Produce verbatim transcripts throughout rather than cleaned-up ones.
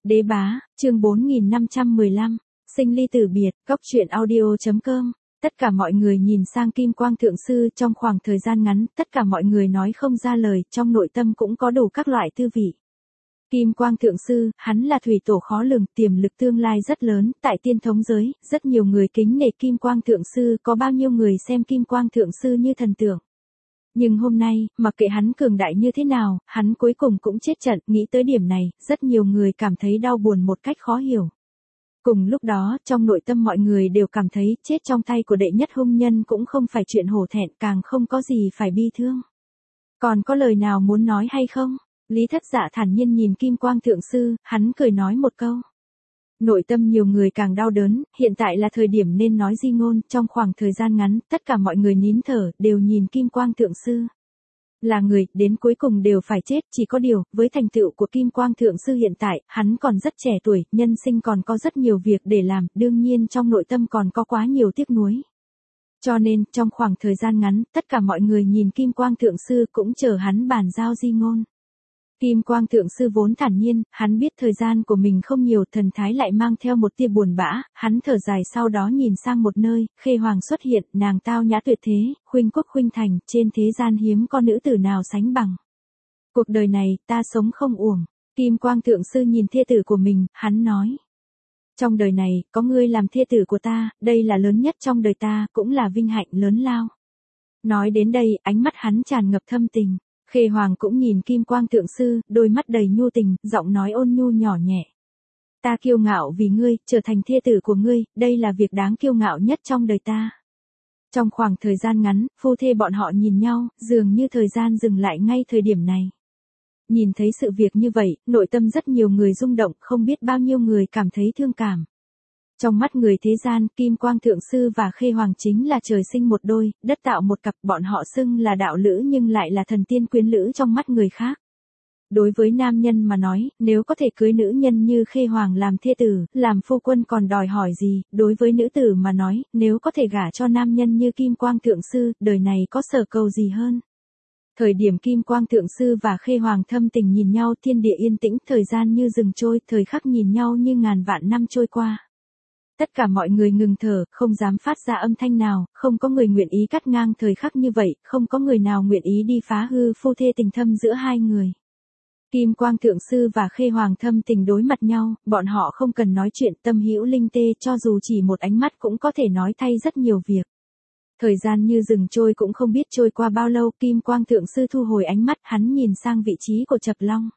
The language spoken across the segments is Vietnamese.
Đế bá, chương bốn nghìn năm trăm mười lăm, sinh ly tử biệt, góc truyện audio.com. Tất cả mọi người nhìn sang Kim Quang Thượng Sư trong khoảng thời gian ngắn, tất cả mọi người nói không ra lời, trong nội tâm cũng có đủ các loại tư vị. Kim Quang Thượng Sư, hắn là thủy tổ khó lường, tiềm lực tương lai rất lớn, tại tiên thống giới, rất nhiều người kính nể Kim Quang Thượng Sư, có bao nhiêu người xem Kim Quang Thượng Sư như thần tượng. Nhưng hôm nay, mặc kệ hắn cường đại như thế nào, hắn cuối cùng cũng chết trận, nghĩ tới điểm này, rất nhiều người cảm thấy đau buồn một cách khó hiểu. Cùng lúc đó, trong nội tâm mọi người đều cảm thấy chết trong tay của đệ nhất hung nhân cũng không phải chuyện hổ thẹn, càng không có gì phải bi thương. Còn có lời nào muốn nói hay không? Lý Thất Dạ thản nhiên nhìn Kim Quang Thượng Sư, hắn cười nói một câu. Nội tâm nhiều người càng đau đớn, hiện tại là thời điểm nên nói di ngôn, trong khoảng thời gian ngắn, tất cả mọi người nín thở, đều nhìn Kim Quang Thượng Sư. Là người, đến cuối cùng đều phải chết, chỉ có điều, với thành tựu của Kim Quang Thượng Sư hiện tại, hắn còn rất trẻ tuổi, nhân sinh còn có rất nhiều việc để làm, đương nhiên trong nội tâm còn có quá nhiều tiếc nuối. Cho nên, trong khoảng thời gian ngắn, tất cả mọi người nhìn Kim Quang Thượng Sư cũng chờ hắn bàn giao di ngôn. Kim Quang Thượng Sư vốn thản nhiên, hắn biết thời gian của mình không nhiều, thần thái lại mang theo một tia buồn bã, hắn thở dài sau đó nhìn sang một nơi, Khê Hoàng xuất hiện, nàng tao nhã tuyệt thế, khuynh quốc khuynh thành, trên thế gian hiếm có nữ tử nào sánh bằng. Cuộc đời này, ta sống không uổng. Kim Quang Thượng Sư nhìn thê tử của mình, hắn nói. Trong đời này, có ngươi làm thê tử của ta, đây là lớn nhất trong đời ta, cũng là vinh hạnh lớn lao. Nói đến đây, ánh mắt hắn tràn ngập thâm tình. Khê Hoàng cũng nhìn Kim Quang Thượng Sư, đôi mắt đầy nhu tình, giọng nói ôn nhu nhỏ nhẹ. Ta kiêu ngạo vì ngươi, trở thành thê tử của ngươi, đây là việc đáng kiêu ngạo nhất trong đời ta. Trong khoảng thời gian ngắn, phu thê bọn họ nhìn nhau, dường như thời gian dừng lại ngay thời điểm này. Nhìn thấy sự việc như vậy, nội tâm rất nhiều người rung động, không biết bao nhiêu người cảm thấy thương cảm. Trong mắt người thế gian, Kim Quang Thượng Sư và Khê Hoàng chính là trời sinh một đôi, đất tạo một cặp, bọn họ xưng là đạo lữ nhưng lại là thần tiên quyến lữ trong mắt người khác. Đối với nam nhân mà nói, nếu có thể cưới nữ nhân như Khê Hoàng làm thê tử, làm phu quân còn đòi hỏi gì, đối với nữ tử mà nói, nếu có thể gả cho nam nhân như Kim Quang Thượng Sư, đời này có sở cầu gì hơn. Thời điểm Kim Quang Thượng Sư và Khê Hoàng thâm tình nhìn nhau, thiên địa yên tĩnh, thời gian như dừng trôi, thời khắc nhìn nhau như ngàn vạn năm trôi qua. Tất cả mọi người ngừng thở, không dám phát ra âm thanh nào, không có người nguyện ý cắt ngang thời khắc như vậy, không có người nào nguyện ý đi phá hư phu thê tình thâm giữa hai người. Kim Quang Thượng Sư và Khê Hoàng thâm tình đối mặt nhau, bọn họ không cần nói chuyện, tâm hữu linh tê, cho dù chỉ một ánh mắt cũng có thể nói thay rất nhiều việc. Thời gian như dừng trôi cũng không biết trôi qua bao lâu, Kim Quang Thượng Sư thu hồi ánh mắt, hắn nhìn sang vị trí của Chập Long.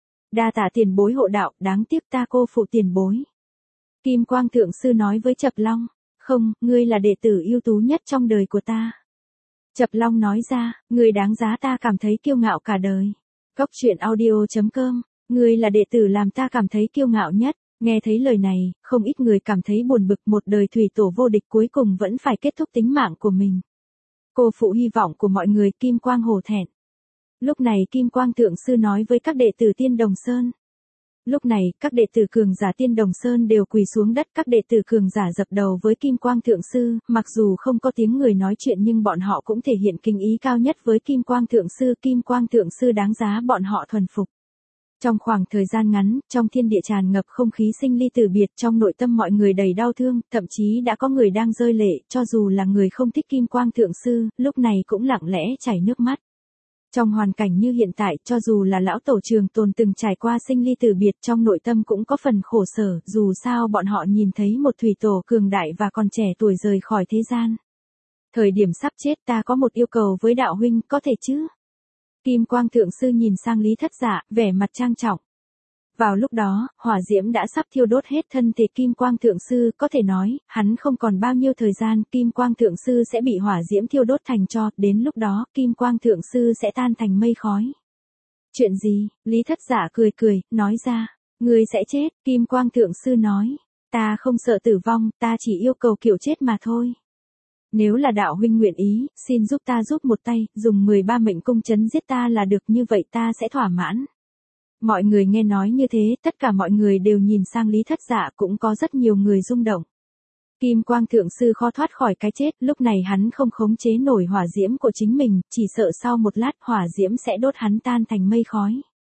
Đa tạ tiền bối hộ đạo, đáng tiếc ta cô phụ tiền bối. Kim Quang Thượng Sư nói với Chập Long, không, ngươi là đệ tử ưu tú nhất trong đời của ta. Chập Long nói ra, ngươi đáng giá ta cảm thấy kiêu ngạo cả đời. Góc truyện audio.com, ngươi là đệ tử làm ta cảm thấy kiêu ngạo nhất. Nghe thấy lời này, không ít người cảm thấy buồn bực, một đời thủy tổ vô địch cuối cùng vẫn phải kết thúc tính mạng của mình. Cô phụ hy vọng của mọi người, Kim Quang hổ thẹn. Lúc này Kim Quang Thượng Sư nói với các đệ tử Tiên Đồng Sơn. Lúc này, các đệ tử cường giả Tiên Đồng Sơn đều quỳ xuống đất, các đệ tử cường giả dập đầu với Kim Quang Thượng Sư, mặc dù không có tiếng người nói chuyện nhưng bọn họ cũng thể hiện kính ý cao nhất với Kim Quang Thượng Sư, Kim Quang Thượng Sư đáng giá bọn họ thuần phục. Trong khoảng thời gian ngắn, trong thiên địa tràn ngập không khí sinh ly tử biệt, trong nội tâm mọi người đầy đau thương, thậm chí đã có người đang rơi lệ, cho dù là người không thích Kim Quang Thượng Sư, lúc này cũng lặng lẽ chảy nước mắt. Trong hoàn cảnh như hiện tại, cho dù là lão tổ Trường Tồn từng trải qua sinh ly tử biệt, trong nội tâm cũng có phần khổ sở, dù sao bọn họ nhìn thấy một thủy tổ cường đại và còn trẻ tuổi rời khỏi thế gian. Thời điểm sắp chết ta có một yêu cầu với đạo huynh, có thể chứ? Kim Quang Thượng Sư nhìn sang Lý Thất Dạ, vẻ mặt trang trọng. Vào lúc đó, hỏa diễm đã sắp thiêu đốt hết thân thể Kim Quang Thượng Sư, có thể nói, hắn không còn bao nhiêu thời gian, Kim Quang Thượng Sư sẽ bị hỏa diễm thiêu đốt thành tro, đến lúc đó, Kim Quang Thượng Sư sẽ tan thành mây khói. Chuyện gì? Lý Thất Dạ cười cười, nói ra, ngươi sẽ chết, Kim Quang Thượng Sư nói, ta không sợ tử vong, ta chỉ yêu cầu kiểu chết mà thôi. Nếu là đạo huynh nguyện ý, xin giúp ta giúp một tay, dùng mười ba mệnh cung chấn giết ta là được, như vậy ta sẽ thỏa mãn. Mọi người nghe nói như thế, tất cả mọi người đều nhìn sang Lý Thất Dạ, cũng có rất nhiều người rung động. Kim Quang Thượng Sư khó thoát khỏi cái chết, lúc này hắn không khống chế nổi hỏa diễm của chính mình, chỉ sợ sau một lát hỏa diễm sẽ đốt hắn tan thành mây khói.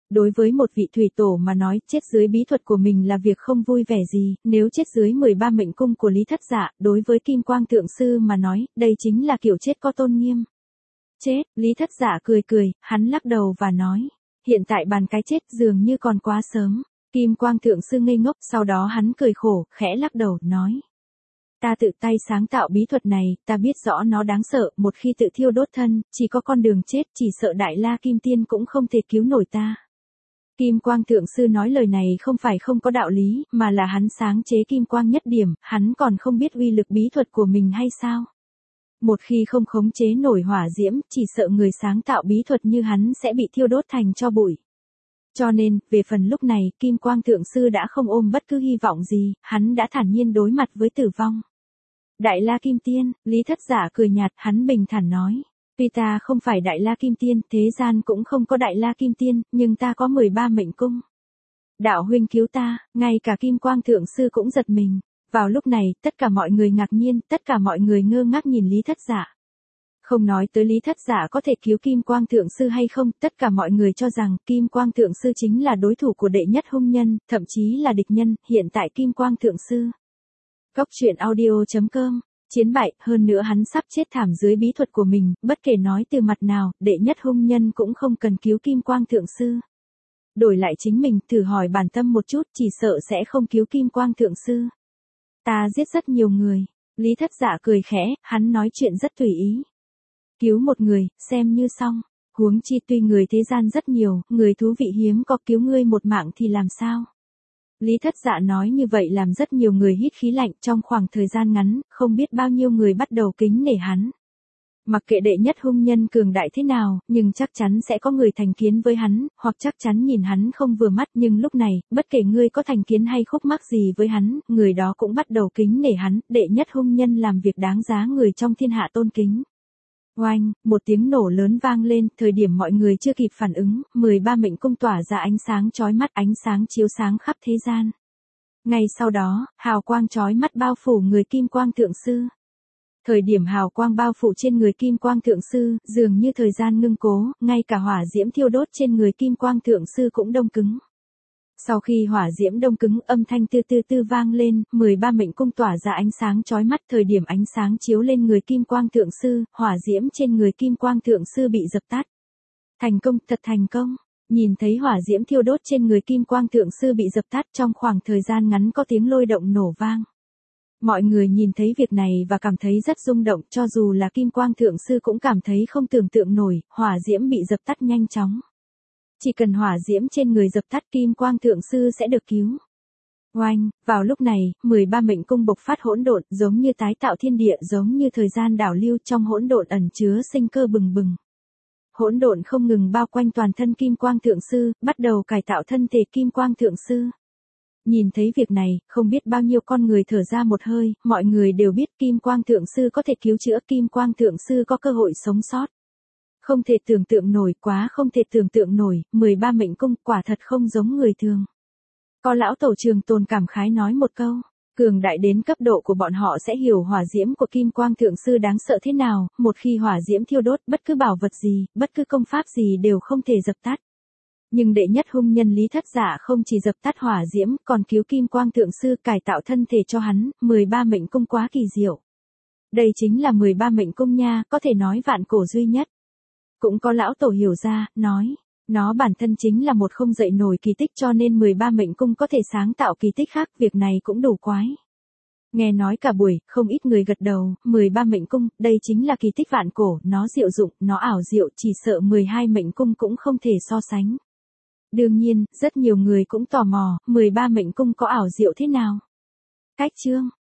Đối với một vị thủy tổ mà nói, chết dưới bí thuật của mình là việc không vui vẻ gì, nếu chết dưới mười ba mệnh cung của Lý Thất Dạ, đối với Kim Quang Thượng Sư mà nói, đây chính là kiểu chết có tôn nghiêm. Chết, Lý Thất Dạ cười cười, hắn lắc đầu và nói, hiện tại bàn cái chết dường như còn quá sớm. Kim Quang Thượng Sư ngây ngốc, sau đó hắn cười khổ, khẽ lắc đầu, nói. Ta tự tay sáng tạo bí thuật này, ta biết rõ nó đáng sợ, một khi tự thiêu đốt thân, chỉ có con đường chết, chỉ sợ Đại La Kim Tiên cũng không thể cứu nổi ta. Kim Quang Thượng Sư nói lời này không phải không có đạo lý, mà là hắn sáng chế Kim Quang nhất điểm, hắn còn không biết uy lực bí thuật của mình hay sao? Một khi không khống chế nổi hỏa diễm, chỉ sợ người sáng tạo bí thuật như hắn sẽ bị thiêu đốt thành tro bụi. Cho nên, về phần lúc này, Kim Quang Thượng Sư đã không ôm bất cứ hy vọng gì, hắn đã thản nhiên đối mặt với tử vong. Đại La Kim Tiên, Lý Thất Dạ cười nhạt, hắn bình thản nói. Tuy ta không phải Đại La Kim Tiên, thế gian cũng không có Đại La Kim Tiên, nhưng ta có mười ba mệnh cung. Đạo huynh cứu ta, ngay cả Kim Quang Thượng Sư cũng giật mình. Vào lúc này, tất cả mọi người ngạc nhiên, tất cả mọi người ngơ ngác nhìn Lý Thất Dạ. Không nói tới Lý Thất Dạ có thể cứu Kim Quang Thượng Sư hay không, tất cả mọi người cho rằng Kim Quang Thượng Sư chính là đối thủ của đệ nhất hung nhân, thậm chí là địch nhân, hiện tại Kim Quang Thượng Sư. Góc truyện audio chấm com, chiến bại, hơn nữa hắn sắp chết thảm dưới bí thuật của mình, bất kể nói từ mặt nào, đệ nhất hung nhân cũng không cần cứu Kim Quang Thượng Sư. Đổi lại chính mình, thử hỏi bản tâm một chút, chỉ sợ sẽ không cứu Kim Quang Thượng Sư. Ta giết rất nhiều người, Lý Thất Dạ cười khẽ, hắn nói chuyện rất tùy ý. Cứu một người, xem như xong, huống chi tuy người thế gian rất nhiều, người thú vị hiếm có, cứu ngươi một mạng thì làm sao? Lý Thất Dạ nói như vậy làm rất nhiều người hít khí lạnh, trong khoảng thời gian ngắn, không biết bao nhiêu người bắt đầu kính nể hắn. Mặc kệ đệ nhất hung nhân cường đại thế nào, nhưng chắc chắn sẽ có người thành kiến với hắn, hoặc chắc chắn nhìn hắn không vừa mắt, nhưng lúc này, bất kể ngươi có thành kiến hay khúc mắc gì với hắn, người đó cũng bắt đầu kính nể hắn, đệ nhất hung nhân làm việc đáng giá người trong thiên hạ tôn kính. Oanh, một tiếng nổ lớn vang lên, thời điểm mọi người chưa kịp phản ứng, mười ba mệnh cung tỏa ra ánh sáng chói mắt, ánh sáng chiếu sáng khắp thế gian. Ngay sau đó, hào quang chói mắt bao phủ người Kim Quang Thượng Sư. Thời điểm hào quang bao phủ trên người Kim Quang Thượng Sư, dường như thời gian ngưng cố, ngay cả hỏa diễm thiêu đốt trên người Kim Quang Thượng Sư cũng đông cứng. Sau khi hỏa diễm đông cứng, âm thanh tư tư tư vang lên, mười ba mệnh cung tỏa ra ánh sáng chói mắt, thời điểm ánh sáng chiếu lên người Kim Quang Thượng Sư, hỏa diễm trên người Kim Quang Thượng Sư bị dập tắt. Thành công, thật thành công. Nhìn thấy hỏa diễm thiêu đốt trên người Kim Quang Thượng Sư bị dập tắt, trong khoảng thời gian ngắn có tiếng lôi động nổ vang. Mọi người nhìn thấy việc này và cảm thấy rất rung động, cho dù là Kim Quang Thượng Sư cũng cảm thấy không tưởng tượng nổi, hỏa diễm bị dập tắt nhanh chóng. Chỉ cần hỏa diễm trên người dập tắt, Kim Quang Thượng Sư sẽ được cứu. Oanh, vào lúc này, mười ba mệnh cung bộc phát hỗn độn, giống như tái tạo thiên địa, giống như thời gian đảo lưu, trong hỗn độn ẩn chứa sinh cơ bừng bừng. Hỗn độn không ngừng bao quanh toàn thân Kim Quang Thượng Sư, bắt đầu cải tạo thân thể Kim Quang Thượng Sư. Nhìn thấy việc này, không biết bao nhiêu con người thở ra một hơi, mọi người đều biết Kim Quang Thượng Sư có thể cứu chữa, Kim Quang Thượng Sư có cơ hội sống sót. Không thể tưởng tượng nổi, quá không thể tưởng tượng nổi, mười ba mệnh cung quả thật không giống người thường. Có lão tổ Trường Tồn cảm khái nói một câu, cường đại đến cấp độ của bọn họ sẽ hiểu hỏa diễm của Kim Quang Thượng Sư đáng sợ thế nào, một khi hỏa diễm thiêu đốt, bất cứ bảo vật gì, bất cứ công pháp gì đều không thể dập tắt. Nhưng đệ nhất hung nhân Lý Thất Dạ không chỉ dập tắt hỏa diễm, còn cứu Kim Quang Thượng Sư, cải tạo thân thể cho hắn, mười ba mệnh cung quá kỳ diệu. Đây chính là mười ba mệnh cung nha, có thể nói vạn cổ duy nhất. Cũng có lão tổ hiểu ra, nói, nó bản thân chính là một không dậy nổi kỳ tích, cho nên mười ba mệnh cung có thể sáng tạo kỳ tích khác, việc này cũng đủ quái. Nghe nói cả buổi, không ít người gật đầu, mười ba mệnh cung, đây chính là kỳ tích vạn cổ, nó diệu dụng, nó ảo diệu, chỉ sợ mười hai mệnh cung cũng không thể so sánh. Đương nhiên, rất nhiều người cũng tò mò, mười ba mệnh cung có ảo diệu thế nào? Cách chương